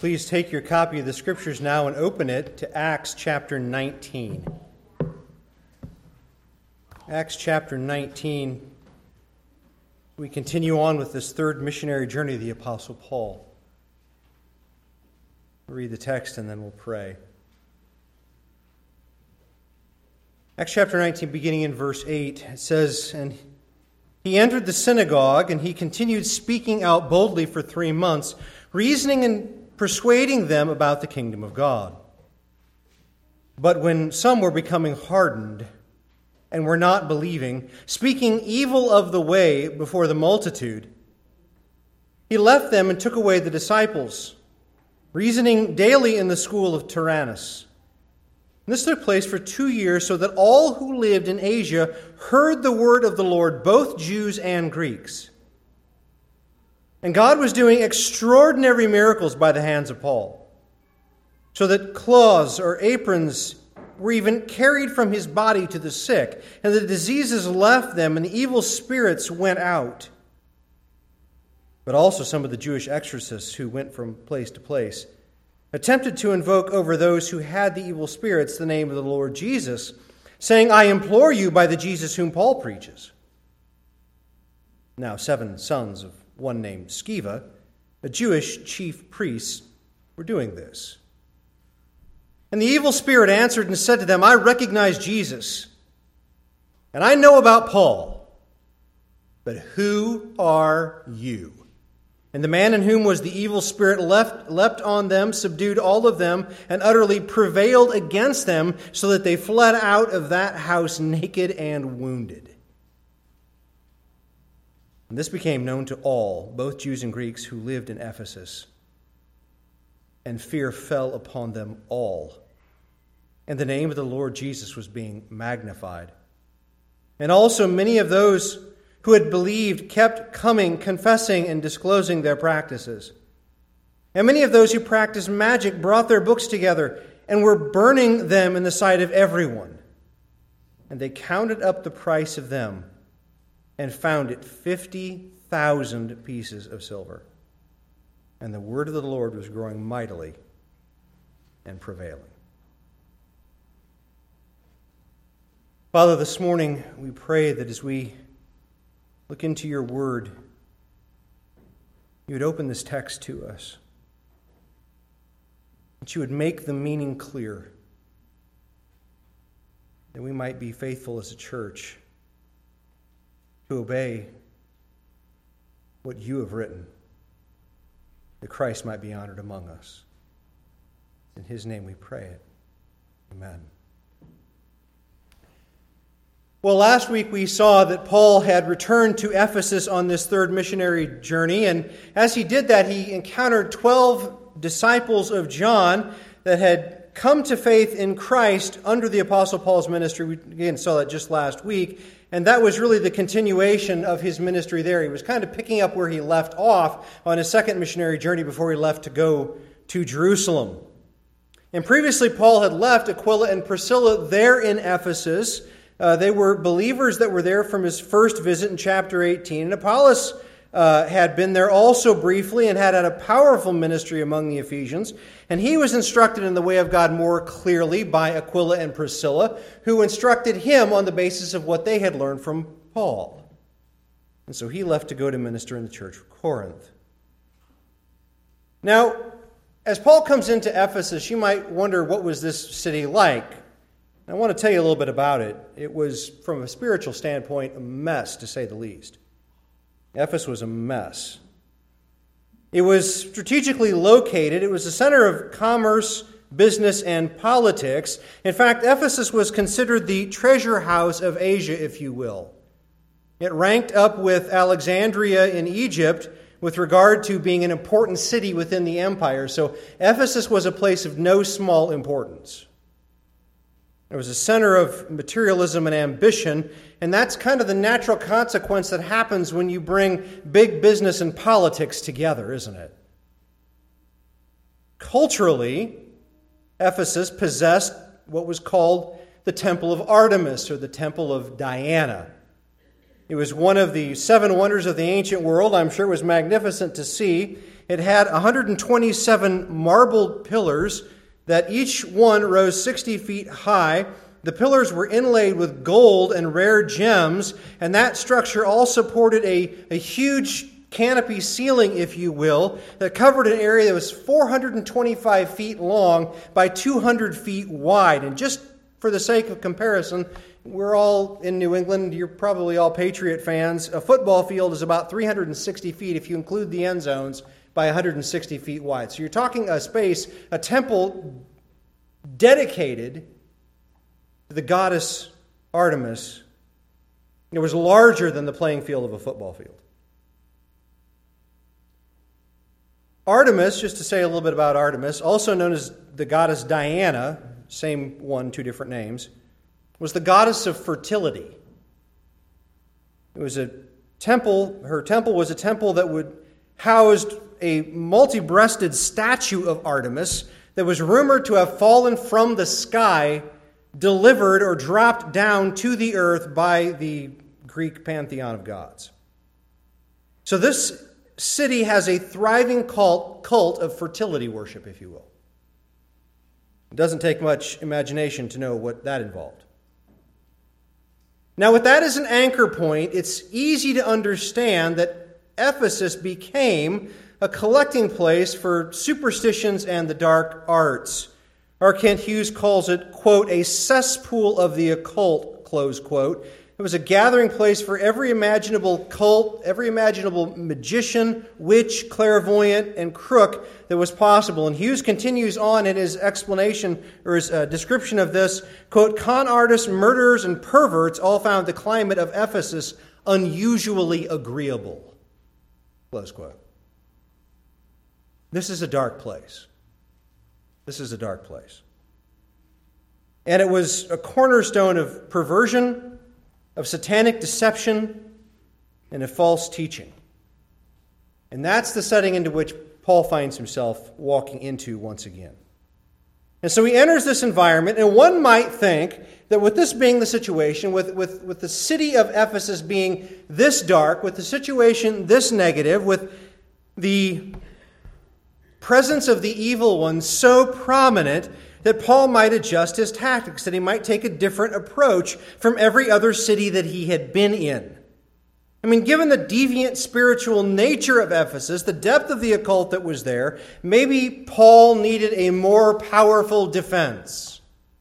Please take your copy of the Scriptures now and open it to Acts chapter 19. Acts chapter 19. We continue on with this third missionary journey of the Apostle Paul. We'll read the text and then we'll pray. Acts chapter 19, beginning in verse 8, it says, "And he entered the synagogue, and he continued speaking out boldly for 3 months, reasoning and persuading them about the kingdom of God. But when some were becoming hardened and were not believing, speaking evil of the way before the multitude, he left them and took away the disciples, reasoning daily in the school of Tyrannus. And this took place for 2 years, so that all who lived in Asia heard the word of the Lord, both Jews and Greeks. And God was doing extraordinary miracles by the hands of Paul, so that cloths or aprons were even carried from his body to the sick, and the diseases left them, and the evil spirits went out. But also some of the Jewish exorcists who went from place to place attempted to invoke over those who had the evil spirits the name of the Lord Jesus, saying, 'I implore you by the Jesus whom Paul preaches.' Now 7 sons of one named Sceva, a Jewish chief priest, were doing this. And the evil spirit answered and said to them, 'I recognize Jesus, and I know about Paul, but who are you?' And the man in whom was the evil spirit leapt on them, subdued all of them, and utterly prevailed against them, so that they fled out of that house naked and wounded. And this became known to all, both Jews and Greeks, who lived in Ephesus. And fear fell upon them all. And the name of the Lord Jesus was being magnified. And also many of those who had believed kept coming, confessing and disclosing their practices. And many of those who practiced magic brought their books together and were burning them in the sight of everyone. And they counted up the price of them and found it 50,000 pieces of silver. And the word of the Lord was growing mightily and prevailing." Father, this morning we pray that as we look into your word, you would open this text to us, that you would make the meaning clear, that we might be faithful as a church to obey what you have written, that Christ might be honored among us. In his name we pray it. Amen. Well, last week we saw that Paul had returned to Ephesus on this third missionary journey, and as he did that, he encountered 12 disciples of John that had come to faith in Christ under the Apostle Paul's ministry. We again saw that just last week, and that was really the continuation of his ministry there. He was kind of picking up where he left off on his second missionary journey before he left to go to Jerusalem. And previously, Paul had left Aquila and Priscilla there in Ephesus. They were believers that were there from his first visit in chapter 18. And Apollos had been there also briefly and had a powerful ministry among the Ephesians. And he was instructed in the way of God more clearly by Aquila and Priscilla, who instructed him on the basis of what they had learned from Paul. And so he left to go to minister in the church of Corinth. Now, as Paul comes into Ephesus, you might wonder, what was this city like? I want to tell you a little bit about it. It was, from a spiritual standpoint, a mess, to say the least. Ephesus was a mess. It was strategically located. It was a center of commerce, business, and politics. In fact, Ephesus was considered the treasure house of Asia, if you will. It ranked up with Alexandria in Egypt with regard to being an important city within the empire. So Ephesus was a place of no small importance. It was a center of materialism and ambition, and that's kind of the natural consequence that happens when you bring big business and politics together, isn't it? Culturally, Ephesus possessed what was called the Temple of Artemis, or the Temple of Diana. It was one of the 7 wonders of the ancient world. I'm sure it was magnificent to see. It had 127 marble pillars that each one rose 60 feet high. The pillars were inlaid with gold and rare gems, and that structure all supported a huge canopy ceiling, if you will, that covered an area that was 425 feet long by 200 feet wide. And just for the sake of comparison, we're all in New England. You're probably all Patriot fans. A football field is about 360 feet if you include the end zones by 160 feet wide. So you're talking a space, a temple dedicated to the goddess Artemis. It was larger than the playing field of a football field. Artemis, just to say a little bit about Artemis, also known as the goddess Diana, same one, two different names, was the goddess of fertility. It was a temple, her temple was a temple that housed a multi-breasted statue of Artemis that was rumored to have fallen from the sky, delivered or dropped down to the earth by the Greek pantheon of gods. So this city has a thriving cult of fertility worship, if you will. It doesn't take much imagination to know what that involved. Now, with that as an anchor point, it's easy to understand that Ephesus became a collecting place for superstitions and the dark arts. R. Kent Hughes calls it, quote, a cesspool of the occult, close quote. It was a gathering place for every imaginable cult, every imaginable magician, witch, clairvoyant, and crook that was possible. And Hughes continues on in his explanation, or his description of this, quote, con artists, murderers, and perverts all found the climate of Ephesus unusually agreeable, close quote. This is a dark place. This is a dark place. And it was a cornerstone of perversion, of satanic deception, and of false teaching. And that's the setting into which Paul finds himself walking into once again. And so he enters this environment, and one might think that with this being the situation, with the city of Ephesus being this dark, with the situation this negative, with the presence of the evil one so prominent, that Paul might adjust his tactics, that he might take a different approach from every other city that he had been in. I mean, given the deviant spiritual nature of Ephesus, the depth of the occult that was there, maybe Paul needed a more powerful defense.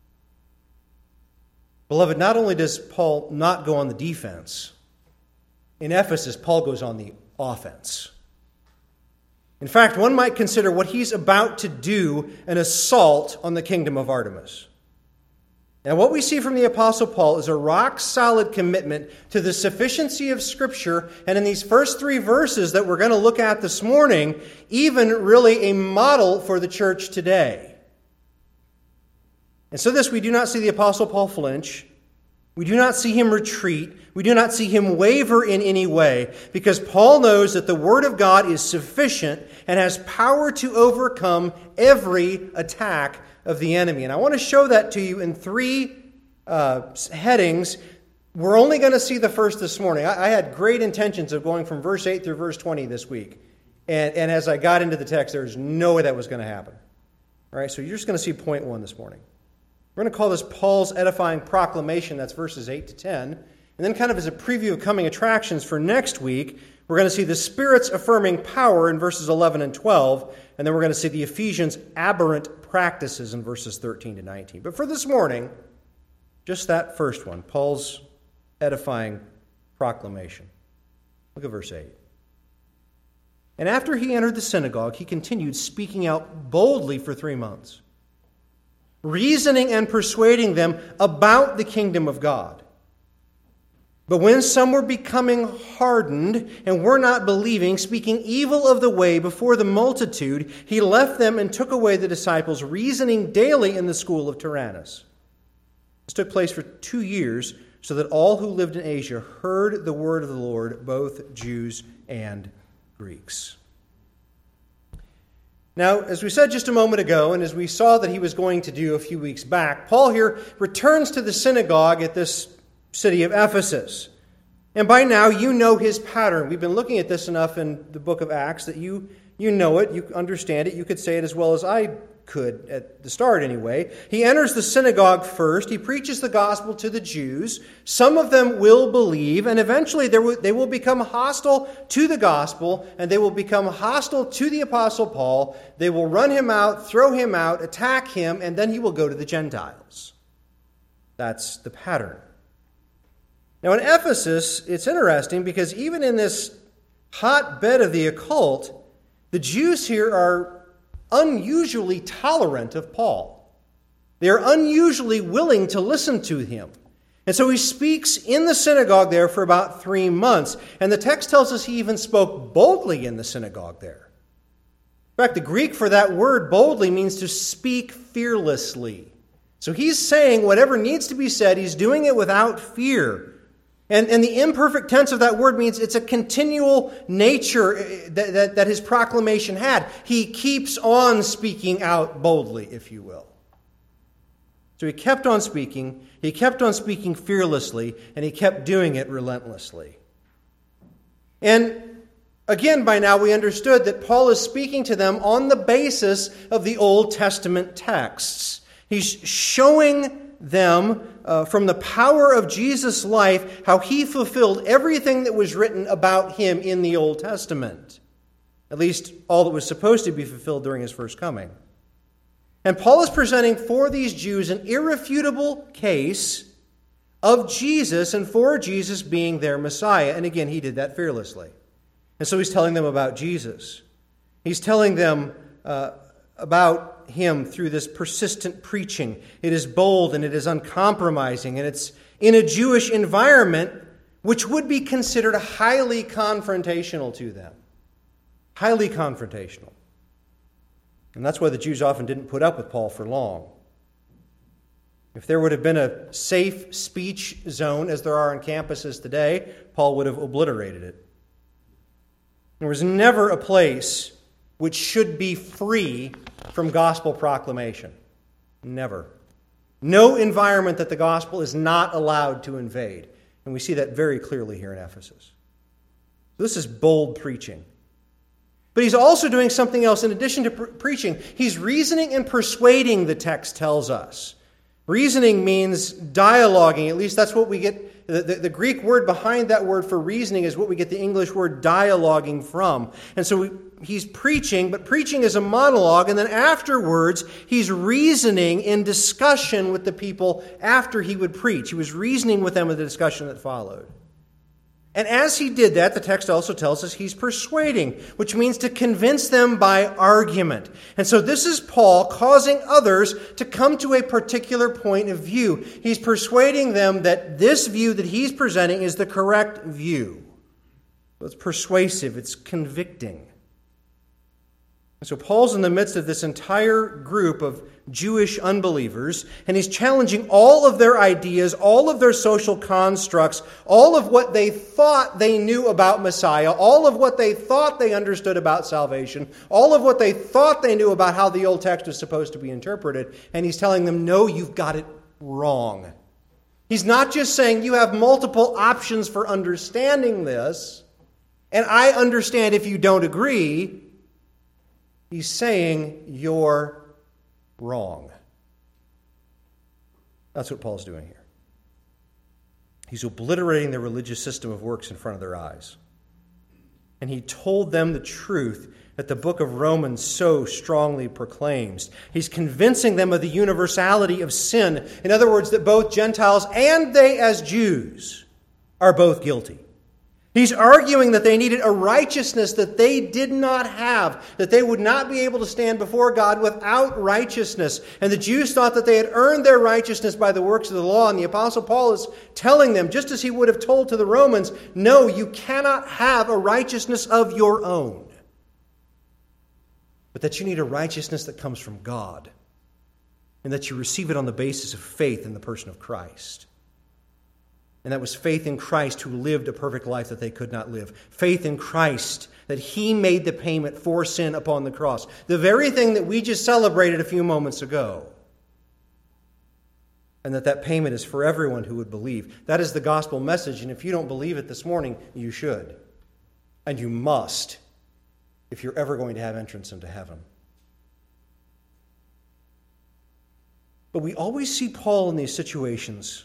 Beloved, not only does Paul not go on the defense, in Ephesus, Paul goes on the offense. In fact, one might consider what he's about to do an assault on the kingdom of Artemis. And what we see from the Apostle Paul is a rock-solid commitment to the sufficiency of Scripture, and in these first 3 verses that we're going to look at this morning, even really a model for the church today. And so we do not see the Apostle Paul flinch. We do not see him retreat. We do not see him waver in any way, because Paul knows that the Word of God is sufficient and has power to overcome every attack of the enemy. And I want to show that to you in 3 headings. We're only going to see the first this morning. I had great intentions of going from verse 8 through verse 20 this week. And as I got into the text, there's no way that was going to happen. All right, so you're just going to see point 1 this morning. We're going to call this Paul's edifying proclamation. That's verses 8 to 10. And then kind of as a preview of coming attractions for next week, we're going to see the Spirit's affirming power in verses 11 and 12. And then we're going to see the Ephesians' aberrant practices in verses 13 to 19. But for this morning, just that first one, Paul's edifying proclamation. Look at verse 8. And after he entered the synagogue, he continued speaking out boldly for 3 months, reasoning and persuading them about the kingdom of God. But when some were becoming hardened and were not believing, speaking evil of the way before the multitude, he left them and took away the disciples, reasoning daily in the school of Tyrannus. This took place for 2 years, so that all who lived in Asia heard the word of the Lord, both Jews and Greeks. Now, as we said just a moment ago, and as we saw that he was going to do a few weeks back, Paul here returns to the synagogue at this city of Ephesus. And by now, you know his pattern. We've been looking at this enough in the book of Acts that you You know it, you understand it, you could say it as well as I could at the start anyway. He enters the synagogue first. He preaches the gospel to the Jews. Some of them will believe, and eventually they will become hostile to the gospel, and they will become hostile to the Apostle Paul. They will run him out, throw him out, attack him, and then he will go to the Gentiles. That's the pattern. Now in Ephesus, it's interesting because even in this hotbed of the occult, the Jews here are unusually tolerant of Paul. They are unusually willing to listen to him. And so he speaks in the synagogue there for about 3 months. And the text tells us he even spoke boldly in the synagogue there. In fact, the Greek for that word boldly means to speak fearlessly. So he's saying whatever needs to be said, he's doing it without fear. And the imperfect tense of that word means it's a continual nature that his proclamation had. He keeps on speaking out boldly, if you will. So he kept on speaking fearlessly, and he kept doing it relentlessly. And again, by now we understood that Paul is speaking to them on the basis of the Old Testament texts. He's showing them from the power of Jesus' life how he fulfilled everything that was written about him in the Old Testament. At least all that was supposed to be fulfilled during his first coming. And Paul is presenting for these Jews an irrefutable case of Jesus and for Jesus being their Messiah. And again, he did that fearlessly. And so he's telling them about Jesus. He's telling them about him through this persistent preaching. It is bold and it is uncompromising, and it's in a Jewish environment which would be considered highly confrontational to them. Highly confrontational. And that's why the Jews often didn't put up with Paul for long. If there would have been a safe speech zone, as there are on campuses today, Paul would have obliterated it. There was never a place which should be free from gospel proclamation. Never. No environment that the gospel is not allowed to invade. And we see that very clearly here in Ephesus. This is bold preaching. But he's also doing something else in addition to preaching. He's reasoning and persuading, the text tells us. Reasoning means dialoguing. At least that's what we get. The Greek word behind that word for reasoning is what we get the English word dialoguing from. And so he's preaching, but preaching is a monologue, and then afterwards he's reasoning in discussion with the people after he would preach. He was reasoning with them in the discussion that followed. And as he did that, the text also tells us he's persuading, which means to convince them by argument. And so this is Paul causing others to come to a particular point of view. He's persuading them that this view that he's presenting is the correct view. It's persuasive, it's convicting. And so Paul's in the midst of this entire group of Jewish unbelievers, and he's challenging all of their ideas, all of their social constructs, all of what they thought they knew about Messiah, all of what they thought they understood about salvation, all of what they thought they knew about how the Old Text was supposed to be interpreted, and he's telling them, no, you've got it wrong. He's not just saying you have multiple options for understanding this, and I understand if you don't agree. He's saying you're wrong. That's what Paul's doing here. He's obliterating their religious system of works in front of their eyes. And he told them the truth that the book of Romans so strongly proclaims. He's convincing them of the universality of sin. In other words, that both Gentiles and they as Jews are both guilty. He's arguing that they needed a righteousness that they did not have, that they would not be able to stand before God without righteousness. And the Jews thought that they had earned their righteousness by the works of the law. And the Apostle Paul is telling them, just as he would have told to the Romans, no, you cannot have a righteousness of your own. But that you need a righteousness that comes from God. And that you receive it on the basis of faith in the person of Christ. And that was faith in Christ, who lived a perfect life that they could not live. Faith in Christ, that he made the payment for sin upon the cross. The very thing that we just celebrated a few moments ago. And that payment is for everyone who would believe. That is the gospel message. And if you don't believe it this morning, you should. And you must. if you're ever going to have entrance into heaven. But we always see Paul in these situations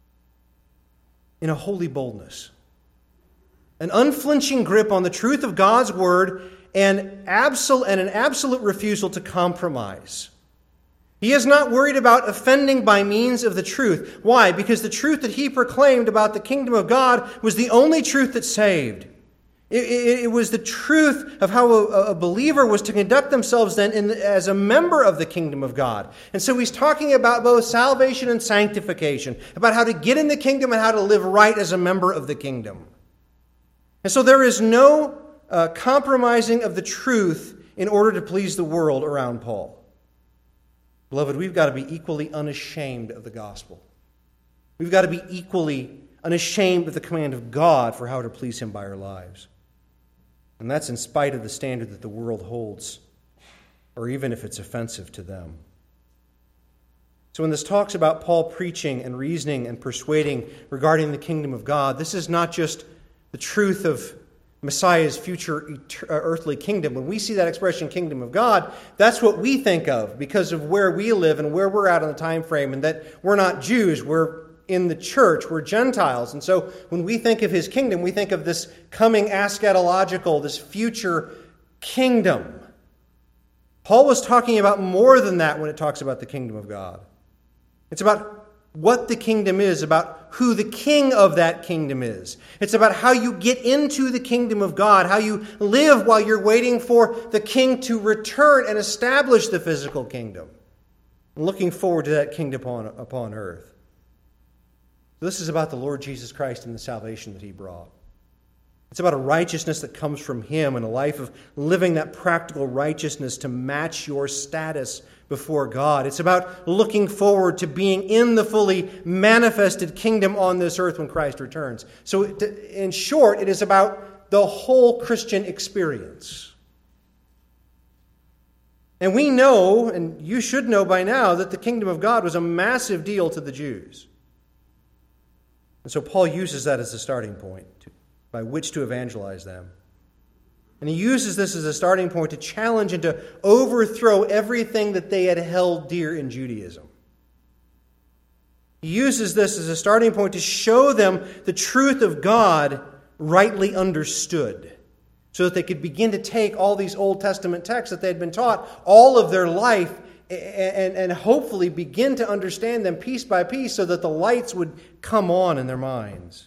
in a holy boldness, an unflinching grip on the truth of God's word, and an absolute refusal to compromise. He is not worried about offending by means of the truth. Why? Because the truth that he proclaimed about the kingdom of God was the only truth that saved. It was the truth of how a believer was to conduct themselves then as a member of the kingdom of God. And so he's talking about both salvation and sanctification, about how to get in the kingdom and how to live right as a member of the kingdom. And so there is no compromising of the truth in order to please the world around Paul. Beloved, we've got to be equally unashamed of the gospel. We've got to be equally unashamed of the command of God for how to please Him by our lives. And that's in spite of the standard that the world holds, or even if it's offensive to them. So when this talks about Paul preaching and reasoning and persuading regarding the kingdom of God, this is not just the truth of Messiah's future earthly kingdom. When we see that expression, kingdom of God, that's what we think of because of where we live and where we're at on the time frame, and that we're not Jews, we're in the church, we're Gentiles. And so when we think of His kingdom, we think of this coming eschatological, this future kingdom. Paul was talking about more than that when it talks about the kingdom of God. It's about what the kingdom is, about who the king of that kingdom is. It's about how you get into the kingdom of God, how you live while you're waiting for the king to return and establish the physical kingdom. I'm looking forward to that kingdom upon earth. This is about the Lord Jesus Christ and the salvation that He brought. It's about a righteousness that comes from Him and a life of living that practical righteousness to match your status before God. It's about looking forward to being in the fully manifested kingdom on this earth when Christ returns. So in short, it is about the whole Christian experience. And we know, and you should know by now, that the kingdom of God was a massive deal to the Jews. And so Paul uses that as a starting point by which to evangelize them. And he uses this as a starting point to challenge and to overthrow everything that they had held dear in Judaism. He uses this as a starting point to show them the truth of God rightly understood, so that they could begin to take all these Old Testament texts that they had been taught all of their life and hopefully begin to understand them piece by piece so that the lights would come on in their minds.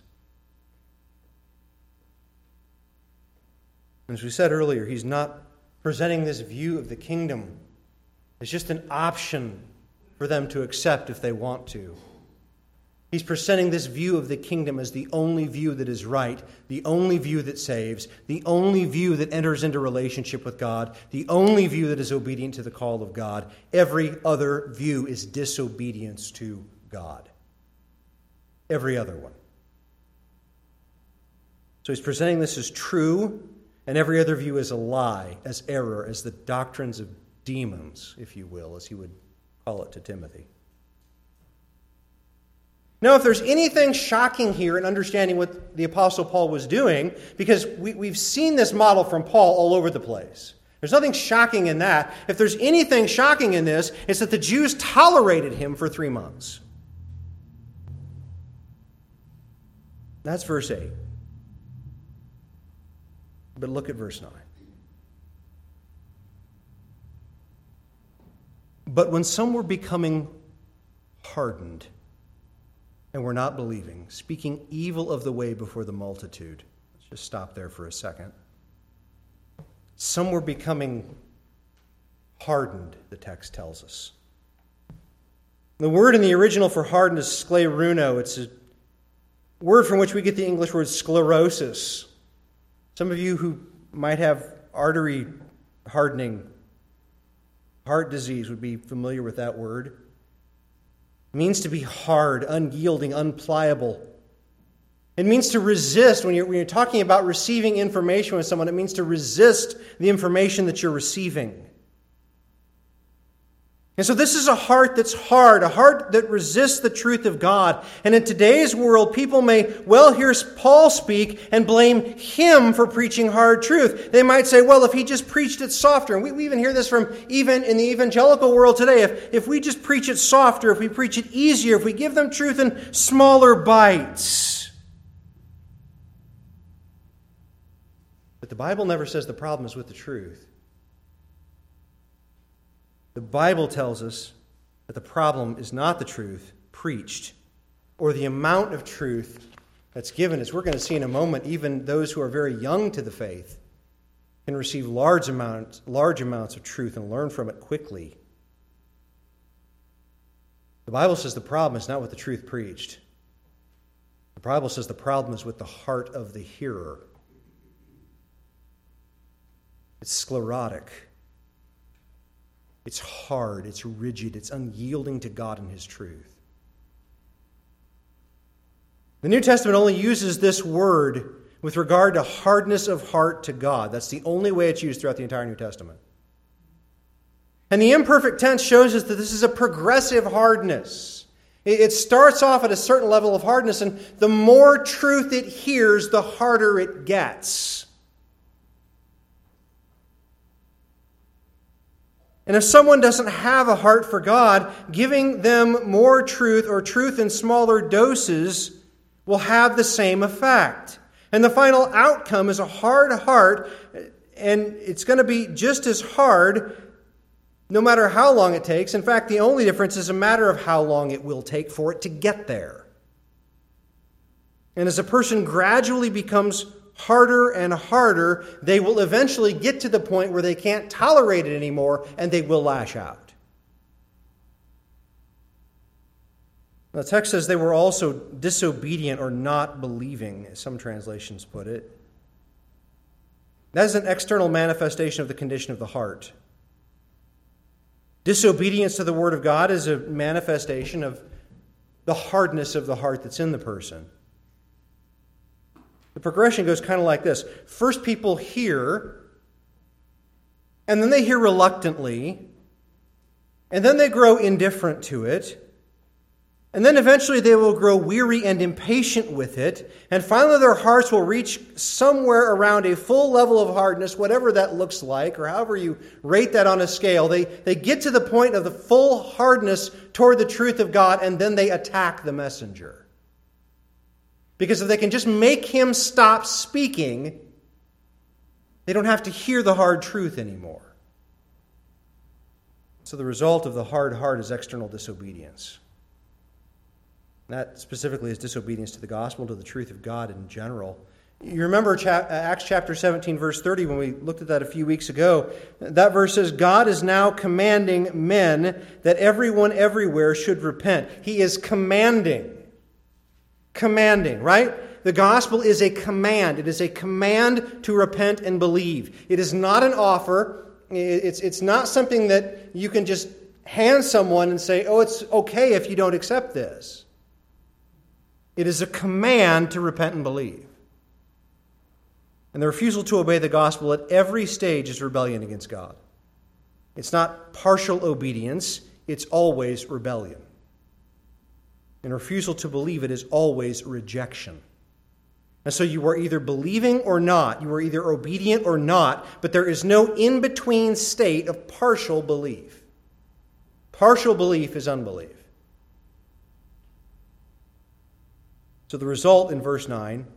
As we said earlier, he's not presenting this view of the kingdom as just an option for them to accept if they want to. He's presenting this view of the kingdom as the only view that is right, the only view that saves, the only view that enters into relationship with God, the only view that is obedient to the call of God. Every other view is disobedience to God. Every other one. So he's presenting this as true, and every other view as a lie, as error, as the doctrines of demons, if you will, as he would call it to Timothy. Now, if there's anything shocking here in understanding what the Apostle Paul was doing, because we've seen this model from Paul all over the place. There's nothing shocking in that. If there's anything shocking in this, it's that the Jews tolerated him for 3 months. That's verse 8. But look at verse 9. But when some were becoming hardened and were not believing, speaking evil of the way before the multitude. Let's just stop there for a second. Some were becoming hardened, the text tells us. The word in the original for hardened is skleruno. It's a word from which we get the English word sclerosis. Some of you who might have artery hardening, heart disease, would be familiar with that word. It means to be hard, unyielding, unpliable. It means to resist. When you're talking about receiving information with someone, it means to resist the information that you're receiving. And so this is a heart that's hard, a heart that resists the truth of God. And in today's world, people may well hear Paul speak and blame him for preaching hard truth. They might say, well, if he just preached it softer, and we even hear this from even in the evangelical world today, if we just preach it softer, if we preach it easier, if we give them truth in smaller bites. But the Bible never says the problem is with the truth. The Bible tells us that the problem is not the truth preached or the amount of truth that's given. As we're going to see in a moment, even those who are very young to the faith can receive large amounts of truth and learn from it quickly. The Bible says the problem is not with the truth preached. The Bible says the problem is with the heart of the hearer. It's sclerotic. It's hard, it's rigid, it's unyielding to God and His truth. The New Testament only uses this word with regard to hardness of heart to God. That's the only way it's used throughout the entire New Testament. And the imperfect tense shows us that this is a progressive hardness. It starts off at a certain level of hardness, and the more truth it hears, the harder it gets. And if someone doesn't have a heart for God, giving them more truth or truth in smaller doses will have the same effect. And the final outcome is a hard heart, and it's going to be just as hard no matter how long it takes. In fact, the only difference is a matter of how long it will take for it to get there. And as a person gradually becomes harder and harder, they will eventually get to the point where they can't tolerate it anymore, and they will lash out. The text says they were also disobedient or not believing, as some translations put it. That is an external manifestation of the condition of the heart. Disobedience to the Word of God is a manifestation of the hardness of the heart that's in the person. The progression goes kind of like this. First, people hear, and then they hear reluctantly, and then they grow indifferent to it, and then eventually they will grow weary and impatient with it, and finally their hearts will reach somewhere around a full level of hardness, whatever that looks like, or however you rate that on a scale. They get to the point of the full hardness toward the truth of God, and then they attack the messenger. Because if they can just make him stop speaking, they don't have to hear the hard truth anymore. So the result of the hard heart is external disobedience. And that specifically is disobedience to the gospel, to the truth of God in general. You remember Acts chapter 17, verse 30, when we looked at that a few weeks ago. That verse says, God is now commanding men that everyone everywhere should repent. He is commanding. Commanding, right? The gospel is a command. It is a command to repent and believe. It is not an offer. It's not something that you can just hand someone and say, oh, it's okay if you don't accept this. It is a command to repent and believe. And the refusal to obey the gospel at every stage is rebellion against God. It's not partial obedience. It's always rebellion. And refusal to believe it is always rejection. And so you are either believing or not. You are either obedient or not. But there is no in-between state of partial belief. Partial belief is unbelief. So the result in verse 9,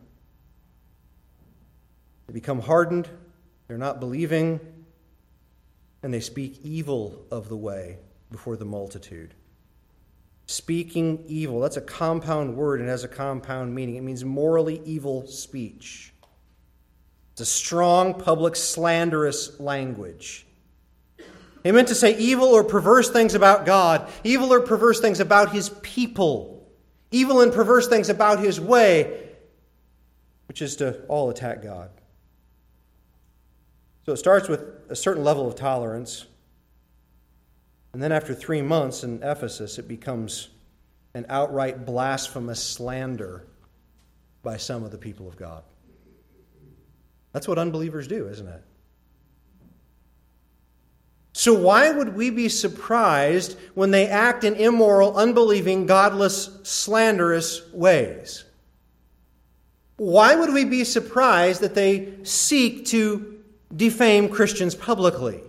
they become hardened, they're not believing, and they speak evil of the way before the multitude. Speaking evil. That's a compound word and has a compound meaning. It means morally evil speech. It's a strong, public, slanderous language. They meant to say evil or perverse things about God, evil or perverse things about His people, evil and perverse things about His way, which is to all attack God. So it starts with a certain level of tolerance. And then after 3 months in Ephesus, it becomes an outright blasphemous slander by some of the people of God. That's what unbelievers do, isn't it? So why would we be surprised when they act in immoral, unbelieving, godless, slanderous ways? Why would we be surprised that they seek to defame Christians publicly?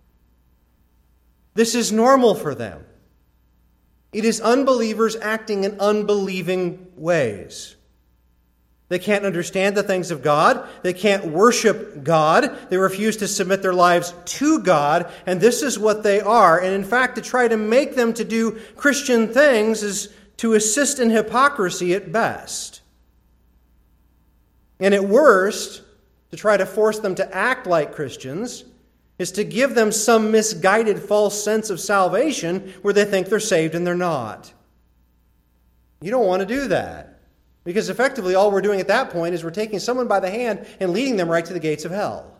This is normal for them. It is unbelievers acting in unbelieving ways. They can't understand the things of God. They can't worship God. They refuse to submit their lives to God. And this is what they are. And in fact, to try to make them to do Christian things is to assist in hypocrisy at best. And at worst, to try to force them to act like Christians is to give them some misguided false sense of salvation where they think they're saved and they're not. You don't want to do that. Because effectively all we're doing at that point is we're taking someone by the hand and leading them right to the gates of hell.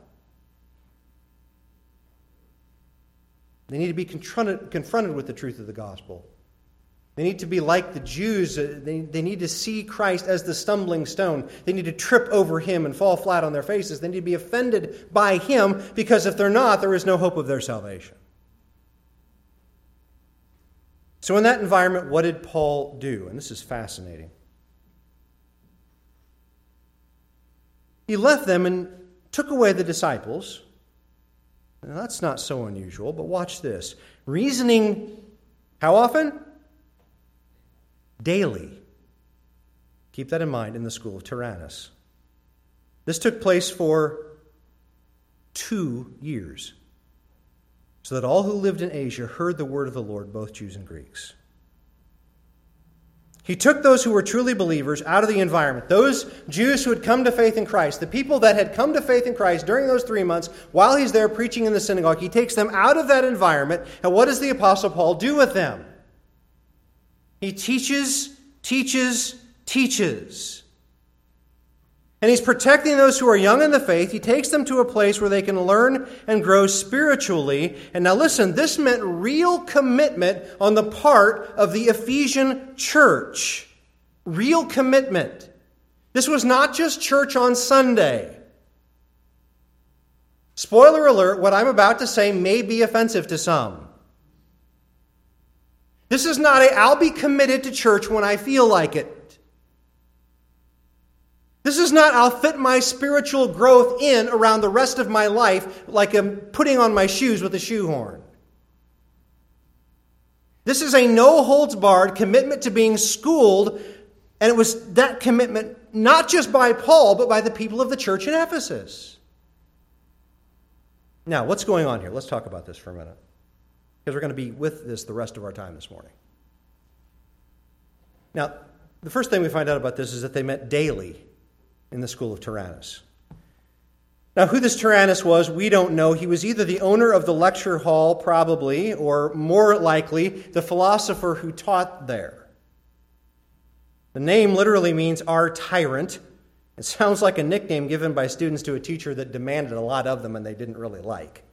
They need to be confronted with the truth of the gospel. They need to be like the Jews. They need to see Christ as the stumbling stone. They need to trip over him and fall flat on their faces. They need to be offended by him because if they're not, there is no hope of their salvation. So in that environment, what did Paul do? And this is fascinating. He left them and took away the disciples. Now, that's not so unusual, but watch this. Reasoning, how often? Daily. Keep that in mind in the school of Tyrannus. This took place for 2 years, so that all who lived in Asia heard the word of the Lord, both Jews and Greeks. He took those who were truly believers out of the environment, those Jews who had come to faith in Christ, the people that had come to faith in Christ during those 3 months while he's there preaching in the synagogue. He takes them out of that environment, and what does the Apostle Paul do with them? He teaches. And he's protecting those who are young in the faith. He takes them to a place where they can learn and grow spiritually. And now listen, this meant real commitment on the part of the Ephesian church. Real commitment. This was not just church on Sunday. Spoiler alert, what I'm about to say may be offensive to some. This is not I'll be committed to church when I feel like it. This is not I'll fit my spiritual growth in around the rest of my life like I'm putting on my shoes with a shoehorn. This is a no-holds-barred commitment to being schooled, and it was that commitment not just by Paul, but by the people of the church in Ephesus. Now, what's going on here? Let's talk about this for a minute, because we're going to be with this the rest of our time this morning. Now, the first thing we find out about this is that they met daily in the school of Tyrannus. Now, who this Tyrannus was, we don't know. He was either the owner of the lecture hall, probably, or more likely, the philosopher who taught there. The name literally means our tyrant. It sounds like a nickname given by students to a teacher that demanded a lot of them and they didn't really like.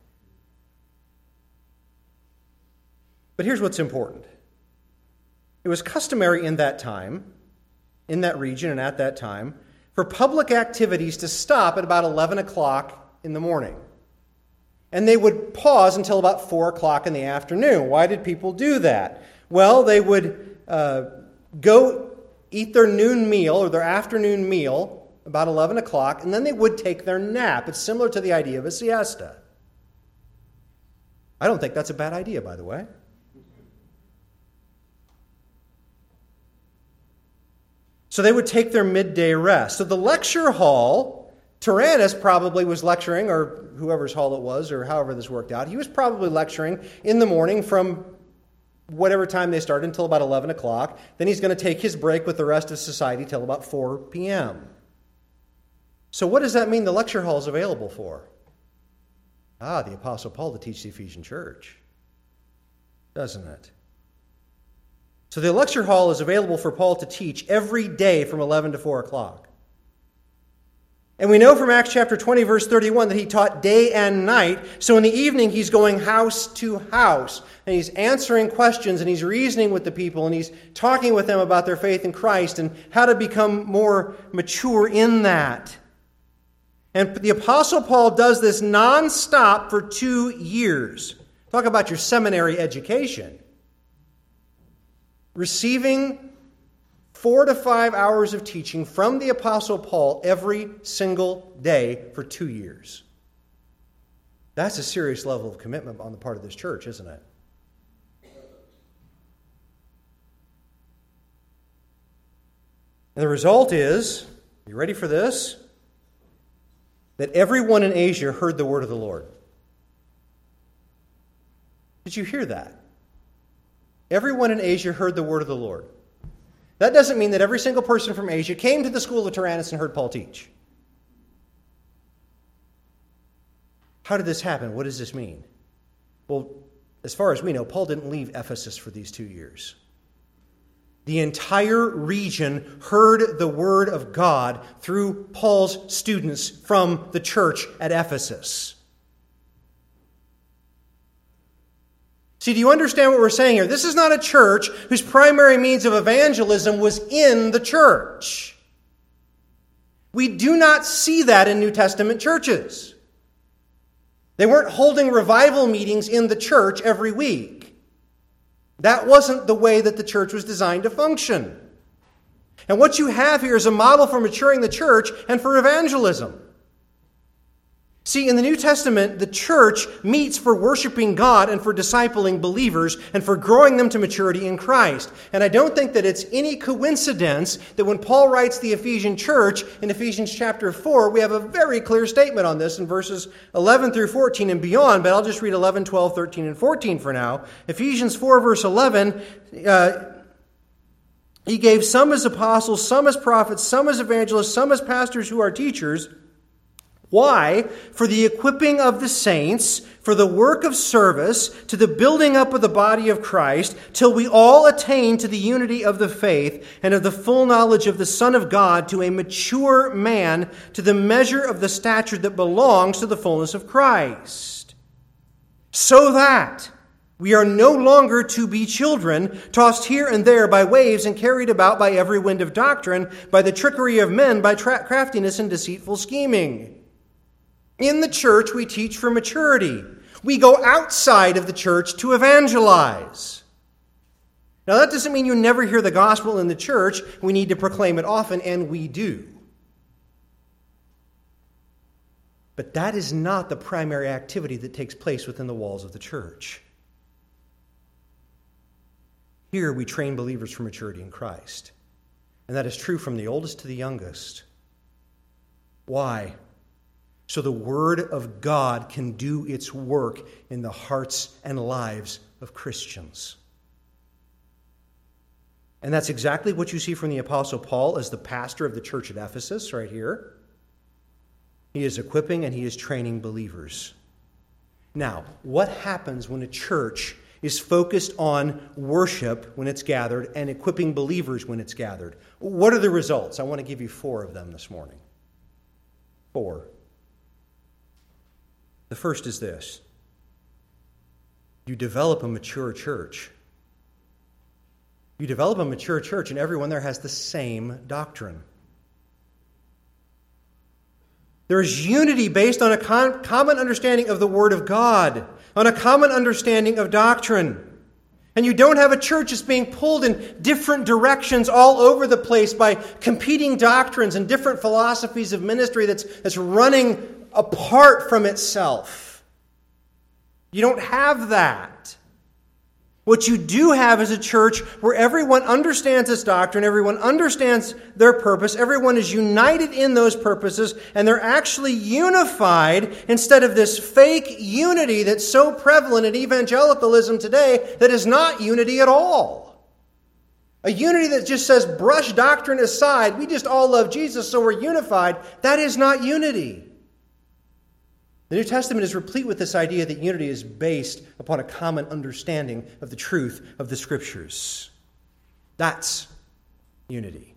But here's what's important. It was customary in that time, in that region and at that time, for public activities to stop at about 11 o'clock in the morning. And they would pause until about 4 o'clock in the afternoon. Why did people do that? Well, they would go eat their noon meal or their afternoon meal about 11 o'clock, and then they would take their nap. It's similar to the idea of a siesta. I don't think that's a bad idea, by the way. So they would take their midday rest. So the lecture hall, Tyrannus probably was lecturing, or whoever's hall it was, or however this worked out. He was probably lecturing in the morning from whatever time they started until about 11 o'clock. Then he's going to take his break with the rest of society till about 4 p.m. So what does that mean the lecture hall is available for? The Apostle Paul to teach the Ephesian church. Doesn't it? So the lecture hall is available for Paul to teach every day from 11 to 4 o'clock. And we know from Acts chapter 20, verse 31, that he taught day and night. So in the evening, he's going house to house. And he's answering questions, and he's reasoning with the people, and he's talking with them about their faith in Christ and how to become more mature in that. And the Apostle Paul does this nonstop for 2 years. Talk about your seminary education. Receiving 4 to 5 hours of teaching from the Apostle Paul every single day for 2 years. That's a serious level of commitment on the part of this church, isn't it? And the result is, you ready for this? That everyone in Asia heard the word of the Lord. Did you hear that? Everyone in Asia heard the word of the Lord. That doesn't mean that every single person from Asia came to the school of Tyrannus and heard Paul teach. How did this happen? What does this mean? Well, as far as we know, Paul didn't leave Ephesus for these 2 years. The entire region heard the word of God through Paul's students from the church at Ephesus. See, do you understand what we're saying here? This is not a church whose primary means of evangelism was in the church. We do not see that in New Testament churches. They weren't holding revival meetings in the church every week. That wasn't the way that the church was designed to function. And what you have here is a model for maturing the church and for evangelism. See, in the New Testament, the church meets for worshiping God and for discipling believers and for growing them to maturity in Christ. And I don't think that it's any coincidence that when Paul writes the Ephesian church in Ephesians chapter 4, we have a very clear statement on this in verses 11 through 14 and beyond, but I'll just read 11, 12, 13, and 14 for now. Ephesians 4, verse 11, he gave some as apostles, some as prophets, some as evangelists, some as pastors who are teachers. Why? For the equipping of the saints, for the work of service, to the building up of the body of Christ, till we all attain to the unity of the faith and of the full knowledge of the Son of God, to a mature man, to the measure of the stature that belongs to the fullness of Christ. So that we are no longer to be children, tossed here and there by waves and carried about by every wind of doctrine, by the trickery of men, by craftiness and deceitful scheming. In the church, we teach for maturity. We go outside of the church to evangelize. Now, that doesn't mean you never hear the gospel in the church. We need to proclaim it often, and we do. But that is not the primary activity that takes place within the walls of the church. Here, we train believers for maturity in Christ. And that is true from the oldest to the youngest. Why? So the Word of God can do its work in the hearts and lives of Christians. And that's exactly what you see from the Apostle Paul as the pastor of the church at Ephesus right here. He is equipping and he is training believers. Now, what happens when a church is focused on worship when it's gathered and equipping believers when it's gathered? What are the results? I want to give you 4 of them this morning. 4. The first is this. You develop a mature church. You develop a mature church, and everyone there has the same doctrine. There is unity based on a common understanding of the Word of God, on a common understanding of doctrine. And you don't have a church that's being pulled in different directions all over the place by competing doctrines and different philosophies of ministry that's running apart from itself. You don't have that. What you do have is a church where everyone understands its doctrine, everyone understands their purpose, everyone is united in those purposes, and they're actually unified instead of this fake unity that's so prevalent in evangelicalism today that is not unity at all. A unity that just says, brush doctrine aside, we just all love Jesus, so we're unified. That is not unity. The New Testament is replete with this idea that unity is based upon a common understanding of the truth of the Scriptures. That's unity.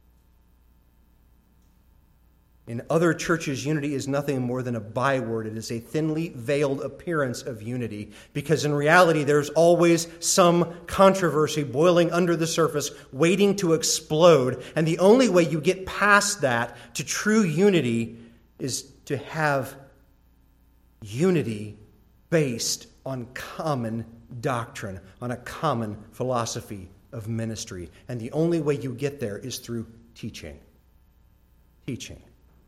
In other churches, unity is nothing more than a byword. It is a thinly veiled appearance of unity, because in reality, there's always some controversy boiling under the surface, waiting to explode. And the only way you get past that to true unity is to have unity based on common doctrine, on a common philosophy of ministry. And the only way you get there is through teaching. Teaching.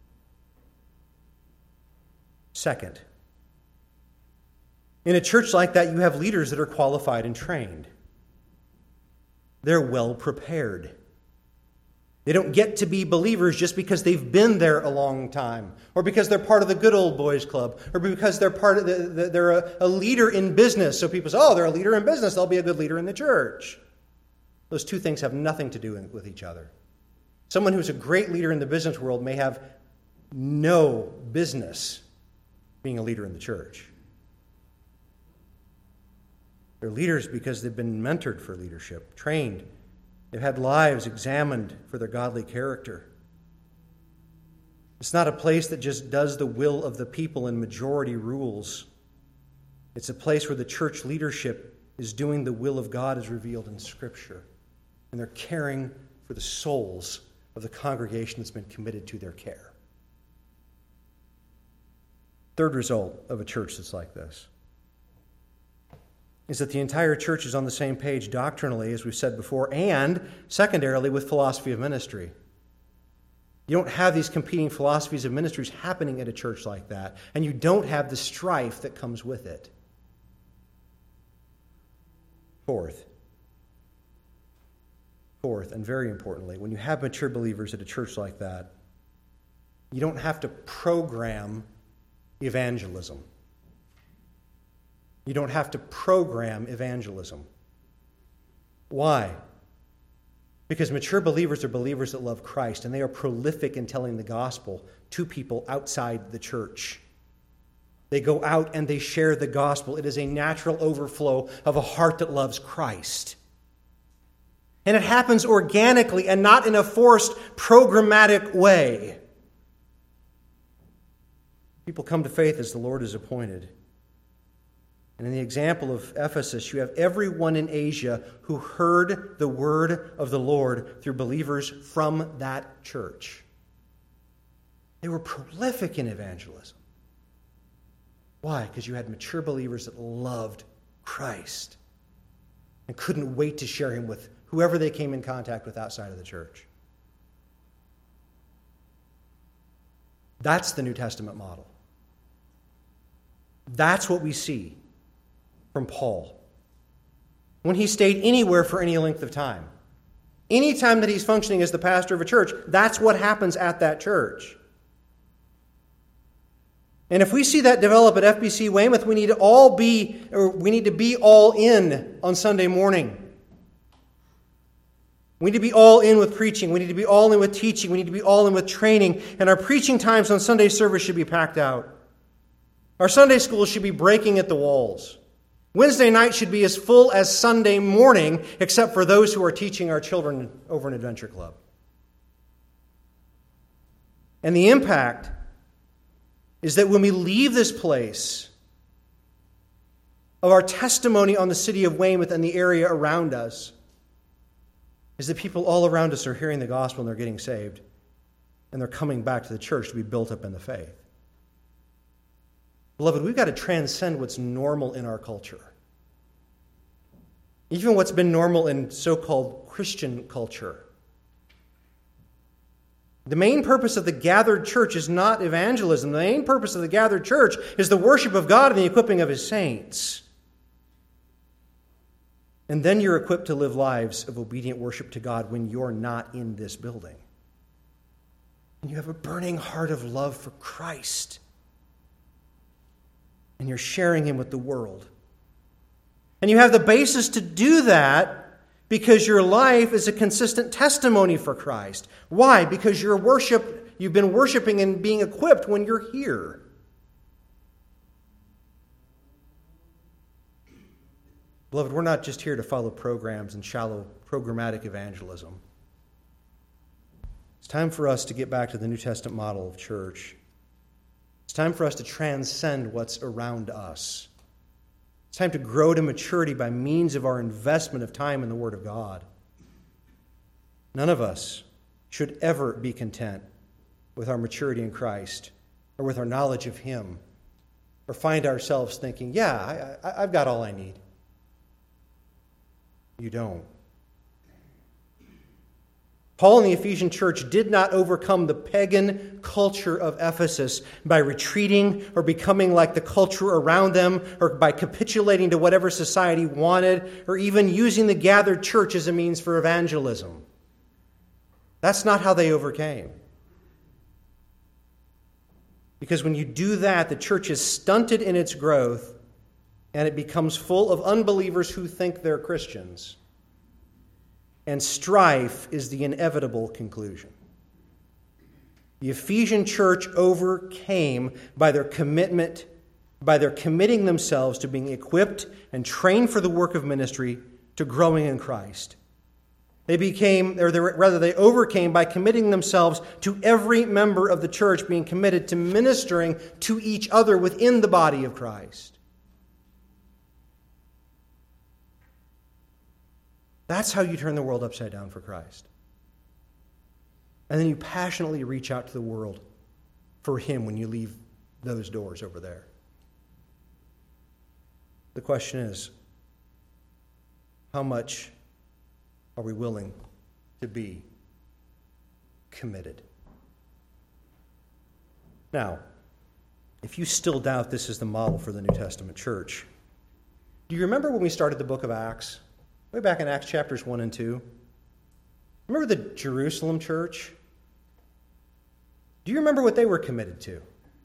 Second, in a church like that, you have leaders that are qualified and trained. They're well prepared. They don't get to be believers just because they've been there a long time, or because they're part of the good old boys club, or because they're part of they're a leader in business. So people say, oh, they're a leader in business, they'll be a good leader in the church. Those two things have nothing to do with each other. Someone who's a great leader in the business world may have no business being a leader in the church. They're leaders because they've been mentored for leadership, trained. They've had lives examined for their godly character. It's not a place that just does the will of the people and majority rules. It's a place where the church leadership is doing the will of God as revealed in Scripture. And they're caring for the souls of the congregation that's been committed to their care. Third result of a church that's like this is that the entire church is on the same page doctrinally, as we've said before, and secondarily with philosophy of ministry. You don't have these competing philosophies of ministries happening at a church like that, and you don't have the strife that comes with it. Fourth, and very importantly, when you have mature believers at a church like that, you don't have to program evangelism. You don't have to program evangelism. Why? Because mature believers are believers that love Christ, and they are prolific in telling the gospel to people outside the church. They go out and they share the gospel. It is a natural overflow of a heart that loves Christ. And it happens organically and not in a forced, programmatic way. People come to faith as the Lord is appointed. And in the example of Ephesus, you have everyone in Asia who heard the word of the Lord through believers from that church. They were prolific in evangelism. Why? Because you had mature believers that loved Christ and couldn't wait to share him with whoever they came in contact with outside of the church. That's the New Testament model. That's what we see from Paul when he stayed anywhere for any length of time. Any time that he's functioning as the pastor of a church, that's what happens at that church. And if we see that develop at FBC Weymouth, we need to be all in on Sunday morning. We need to be all in with preaching. We need to be all in with teaching. We need to be all in with training. And our preaching times on Sunday service should be packed out. Our Sunday school should be breaking at the walls. Wednesday night should be as full as Sunday morning, except for those who are teaching our children over in Adventure Club. And the impact is that when we leave this place, of our testimony on the city of Weymouth and the area around us, is that people all around us are hearing the gospel and they're getting saved. And they're coming back to the church to be built up in the faith. Beloved, we've got to transcend what's normal in our culture. Even what's been normal in so-called Christian culture. The main purpose of the gathered church is not evangelism. The main purpose of the gathered church is the worship of God and the equipping of His saints. And then you're equipped to live lives of obedient worship to God when you're not in this building. And you have a burning heart of love for Christ. And you're sharing Him with the world. And you have the basis to do that because your life is a consistent testimony for Christ. Why? Because you've been worshiping and being equipped when you're here. Beloved, we're not just here to follow programs and shallow programmatic evangelism. It's time for us to get back to the New Testament model of church. It's time for us to transcend what's around us. It's time to grow to maturity by means of our investment of time in the Word of God. None of us should ever be content with our maturity in Christ or with our knowledge of Him or find ourselves thinking, yeah, I've got all I need. You don't. Paul and the Ephesian church did not overcome the pagan culture of Ephesus by retreating or becoming like the culture around them or by capitulating to whatever society wanted or even using the gathered church as a means for evangelism. That's not how they overcame. Because when you do that, the church is stunted in its growth and it becomes full of unbelievers who think they're Christians. And strife is the inevitable conclusion. The Ephesian church overcame by their committing themselves to being equipped and trained for the work of ministry, to growing in Christ. They overcame by committing themselves to every member of the church being committed to ministering to each other within the body of Christ. That's how you turn the world upside down for Christ. And then you passionately reach out to the world for Him when you leave those doors over there. The question is, how much are we willing to be committed? Now, if you still doubt this is the model for the New Testament church, do you remember when we started the book of Acts? Way back in Acts chapters 1 and 2. Remember the Jerusalem church? Do you remember what they were committed to?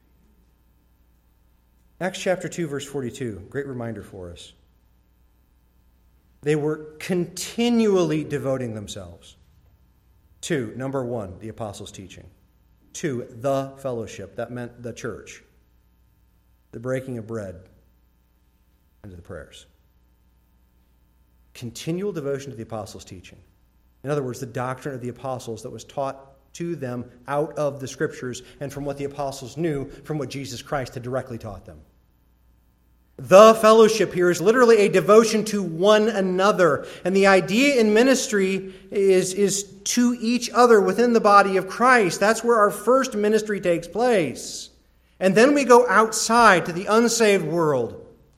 Acts chapter 2, verse 42, great reminder for us. They were continually devoting themselves to, number one, the apostles' teaching. 2, the fellowship. That meant the church. The breaking of bread and to the prayers. Continual devotion to the apostles' teaching. In other words, the doctrine of the apostles that was taught to them out of the Scriptures and from what the apostles knew from what Jesus Christ had directly taught them. The fellowship here is literally a devotion to one another. And the idea in ministry is to each other within the body of Christ. That's where our first ministry takes place. And then we go outside to the unsaved world.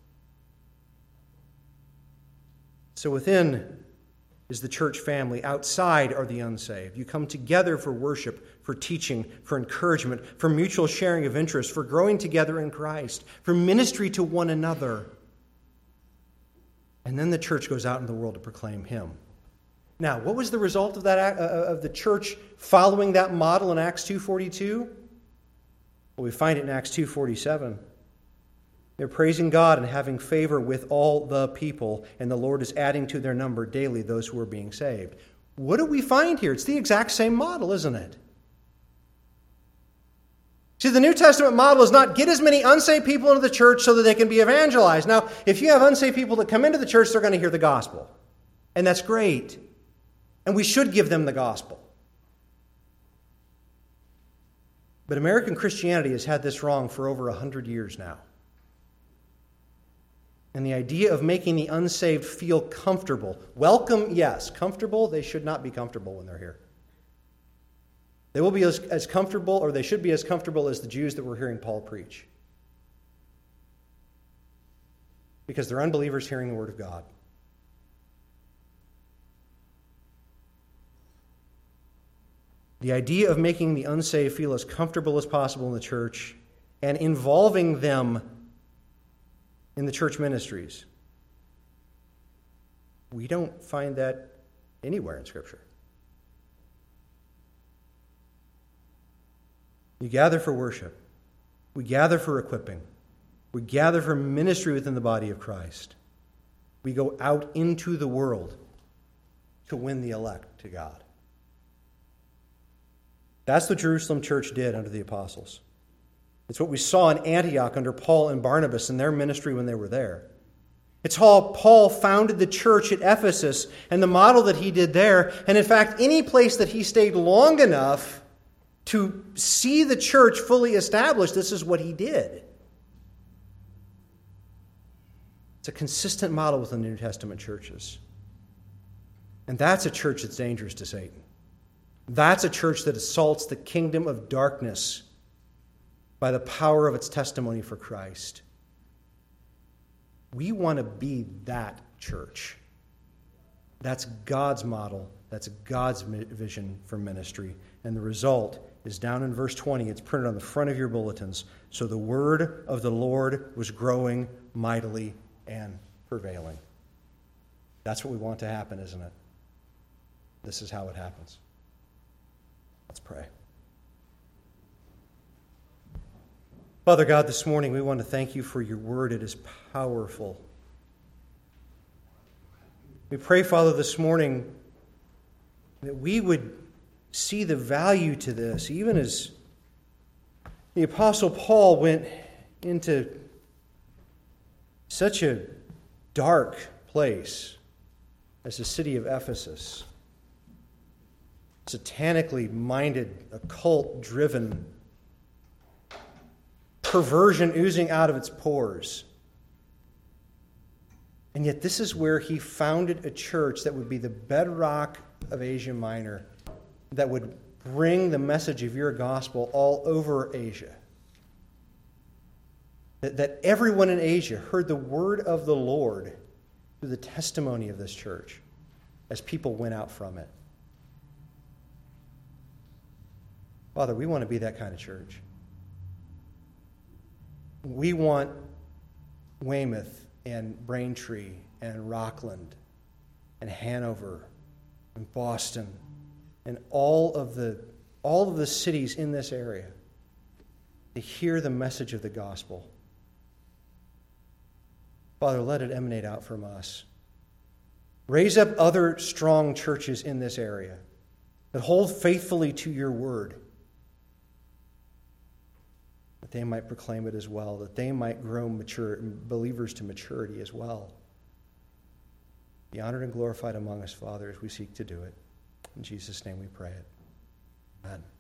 So within is the church family. Outside are the unsaved. You come together for worship, for teaching, for encouragement, for mutual sharing of interests, for growing together in Christ, for ministry to one another. And then the church goes out in the world to proclaim Him. Now, what was the result of that of the church following that model in Acts 2:42? Well, we find it in Acts 2:47. They're praising God and having favor with all the people, and the Lord is adding to their number daily those who are being saved. What do we find here? It's the exact same model, isn't it? See, the New Testament model is not get as many unsaved people into the church so that they can be evangelized. Now, if you have unsaved people that come into the church, they're going to hear the gospel. And that's great. And we should give them the gospel. But American Christianity has had this wrong for over 100 years now. And the idea of making the unsaved feel comfortable. Welcome, yes. Comfortable, they should not be comfortable when they're here. They will be as comfortable, or they should be as comfortable as the Jews that we're hearing Paul preach. Because they're unbelievers hearing the Word of God. The idea of making the unsaved feel as comfortable as possible in the church and involving them in the church ministries. We don't find that anywhere in Scripture. You gather for worship. We gather for equipping. We gather for ministry within the body of Christ. We go out into the world to win the elect to God. That's what Jerusalem church did under the apostles. It's what we saw in Antioch under Paul and Barnabas in their ministry when they were there. It's how Paul founded the church at Ephesus and the model that he did there. And in fact, any place that he stayed long enough to see the church fully established, this is what he did. It's a consistent model within the New Testament churches. And that's a church that's dangerous to Satan. That's a church that assaults the kingdom of darkness by the power of its testimony for Christ. We want to be that church. That's God's model. That's God's vision for ministry. And the result is down in verse 20. It's printed on the front of your bulletins. So the word of the Lord was growing mightily and prevailing. That's what we want to happen, isn't it? This is how it happens. Let's pray. Father God, this morning we want to thank you for your word. It is powerful. We pray, Father, this morning that we would see the value to this, even as the Apostle Paul went into such a dark place as the city of Ephesus. Satanically minded, occult-driven, perversion oozing out of its pores. And yet this is where he founded a church that would be the bedrock of Asia Minor, that would bring the message of your gospel all over Asia. That everyone in Asia heard the word of the Lord through the testimony of this church as people went out from it. Father, we want to be that kind of church. We want Weymouth and Braintree and Rockland and Hanover and Boston and all of the cities in this area to hear the message of the gospel. Father, let it emanate out from us. Raise up other strong churches in this area that hold faithfully to your word, that they might proclaim it as well, that they might grow mature believers to maturity as well. Be honored and glorified among us, Father, as we seek to do it. In Jesus' name we pray it. Amen.